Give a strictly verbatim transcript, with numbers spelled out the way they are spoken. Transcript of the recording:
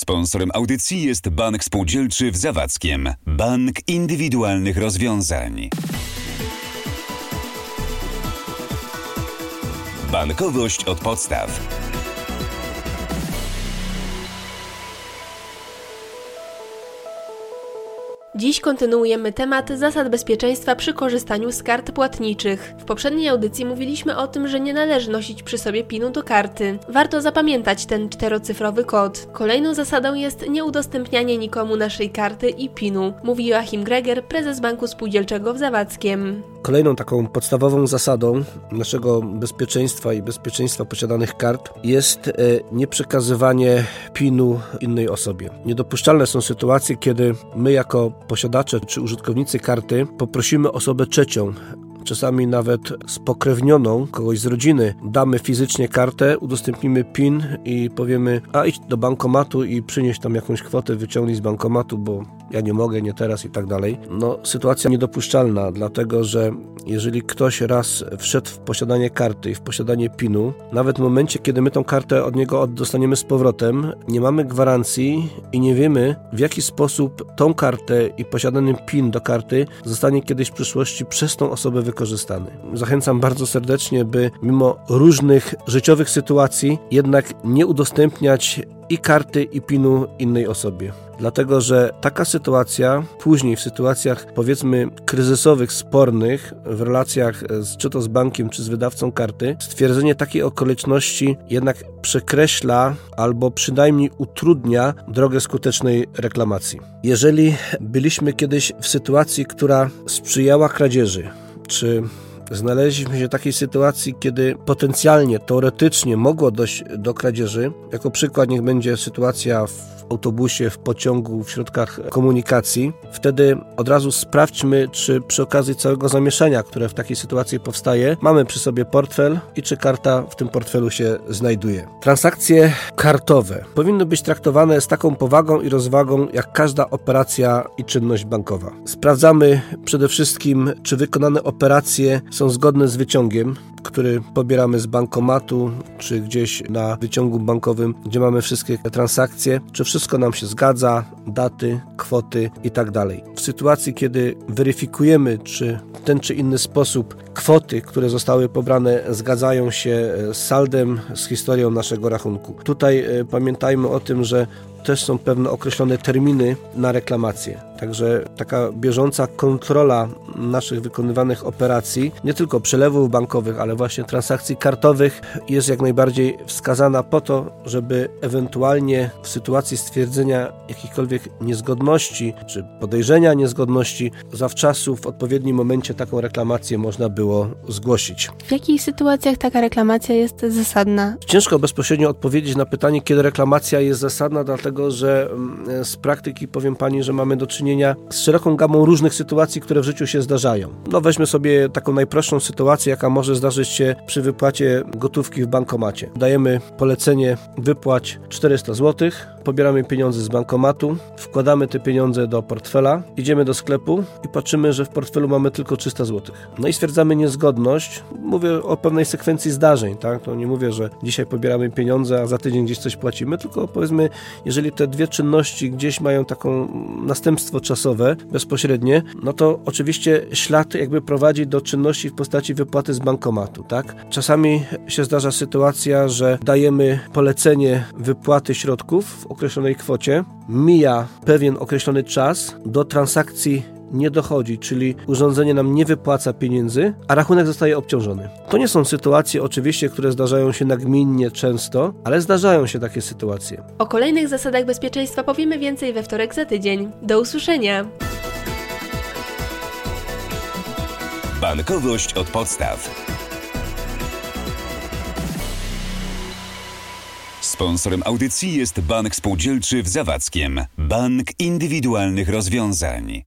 Sponsorem audycji jest Bank Spółdzielczy w Zawadzkiem. Bank indywidualnych rozwiązań. Bankowość od podstaw. Dziś kontynuujemy temat zasad bezpieczeństwa przy korzystaniu z kart płatniczych. W poprzedniej audycji mówiliśmy o tym, że nie należy nosić przy sobie pinu do karty. Warto zapamiętać ten czterocyfrowy kod. Kolejną zasadą jest nieudostępnianie nikomu naszej karty i pinu, mówi Joachim Greger, prezes Banku Spółdzielczego w Zawadzkiem. Kolejną taką podstawową zasadą naszego bezpieczeństwa i bezpieczeństwa posiadanych kart jest nieprzekazywanie pinu innej osobie. Niedopuszczalne są sytuacje, kiedy my jako posiadacze czy użytkownicy karty poprosimy osobę trzecią, czasami nawet spokrewnioną, kogoś z rodziny, damy fizycznie kartę, udostępnimy PIN i powiemy, a idź do bankomatu i przynieś tam jakąś kwotę, wyciągnij z bankomatu, bo ja nie mogę, nie teraz i tak dalej. No, sytuacja niedopuszczalna, dlatego że jeżeli ktoś raz wszedł w posiadanie karty i w posiadanie PIN-u, nawet w momencie, kiedy my tą kartę od niego dostaniemy z powrotem, nie mamy gwarancji i nie wiemy, w jaki sposób tą kartę i posiadany PIN do karty zostanie kiedyś w przyszłości przez tą osobę wykorzystany. Zachęcam bardzo serdecznie, by mimo różnych życiowych sytuacji jednak nie udostępniać i karty, i pinu innej osobie. Dlatego, że taka sytuacja później w sytuacjach powiedzmy kryzysowych, spornych, w relacjach z, czy to z bankiem, czy z wydawcą karty, stwierdzenie takiej okoliczności jednak przekreśla albo przynajmniej utrudnia drogę skutecznej reklamacji. Jeżeli byliśmy kiedyś w sytuacji, która sprzyjała kradzieży, czy znaleźliśmy się w takiej sytuacji, kiedy potencjalnie, teoretycznie mogło dojść do kradzieży. Jako przykład niech będzie sytuacja w autobusie, w pociągu, w środkach komunikacji. Wtedy od razu sprawdźmy, czy przy okazji całego zamieszania, które w takiej sytuacji powstaje, mamy przy sobie portfel i czy karta w tym portfelu się znajduje. Transakcje kartowe powinny być traktowane z taką powagą i rozwagą, jak każda operacja i czynność bankowa. Sprawdzamy przede wszystkim, czy wykonane operacje są zgodne z wyciągiem, który pobieramy z bankomatu, czy gdzieś na wyciągu bankowym, gdzie mamy wszystkie transakcje, czy wszystko nam się zgadza, daty, kwoty i tak dalej. W sytuacji, kiedy weryfikujemy, czy w ten czy inny sposób kwoty, które zostały pobrane, zgadzają się z saldem, z historią naszego rachunku. Tutaj y, pamiętajmy o tym, że też są pewne określone terminy na reklamację. Także taka bieżąca kontrola naszych wykonywanych operacji, nie tylko przelewów bankowych, ale właśnie transakcji kartowych jest jak najbardziej wskazana po to, żeby ewentualnie w sytuacji stwierdzenia jakichkolwiek niezgodności czy podejrzenia niezgodności zawczasu w odpowiednim momencie taką reklamację można było zgłosić. W jakich sytuacjach taka reklamacja jest zasadna? Ciężko bezpośrednio odpowiedzieć na pytanie, kiedy reklamacja jest zasadna, dlatego że z praktyki powiem Pani, że mamy do czynienia z szeroką gamą różnych sytuacji, które w życiu się zdarzają. No weźmy sobie taką najprostszą sytuację, jaka może zdarzyć się przy wypłacie gotówki w bankomacie. Dajemy polecenie wypłać czterysta złotych, pobieramy pieniądze z bankomatu, wkładamy te pieniądze do portfela, idziemy do sklepu i patrzymy, że w portfelu mamy tylko trzysta złotych. No i stwierdzamy niezgodność. Mówię o pewnej sekwencji zdarzeń, tak? To nie mówię, że dzisiaj pobieramy pieniądze, a za tydzień gdzieś coś płacimy, tylko powiedzmy, jeżeli te dwie czynności gdzieś mają taką następstwo czasowe, bezpośrednie, no to oczywiście ślad jakby prowadzi do czynności w postaci wypłaty z bankomatu, tak? Czasami się zdarza sytuacja, że dajemy polecenie wypłaty środków w określonej kwocie, mija pewien określony czas, do transakcji nie dochodzi, czyli urządzenie nam nie wypłaca pieniędzy, a rachunek zostaje obciążony. To nie są sytuacje oczywiście, które zdarzają się nagminnie często, ale zdarzają się takie sytuacje. O kolejnych zasadach bezpieczeństwa powiemy więcej we wtorek za tydzień. Do usłyszenia! Bankowość od podstaw. Sponsorem audycji jest Bank Spółdzielczy w Zawadzkiem. Bank indywidualnych rozwiązań.